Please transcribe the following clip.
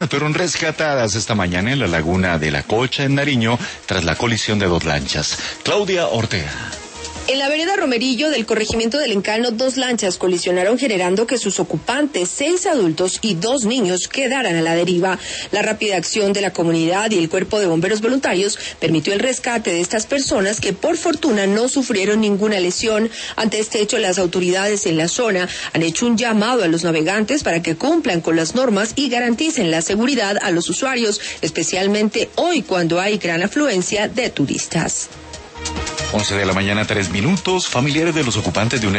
Fueron rescatadas esta mañana en la laguna de La Cocha, en Nariño, tras la colisión de dos lanchas. Claudia Ortega. En la vereda Romerillo del corregimiento del Encano, dos lanchas colisionaron, generando que sus ocupantes, 6 adultos y 2 niños, quedaran a la deriva. La rápida acción de la comunidad y el cuerpo de bomberos voluntarios permitió el rescate de estas personas, que por fortuna no sufrieron ninguna lesión. Ante este hecho, las autoridades en la zona han hecho un llamado a los navegantes para que cumplan con las normas y garanticen la seguridad a los usuarios, especialmente hoy cuando hay gran afluencia de turistas. 11 de la mañana, 3 minutos. Familiares de los ocupantes de un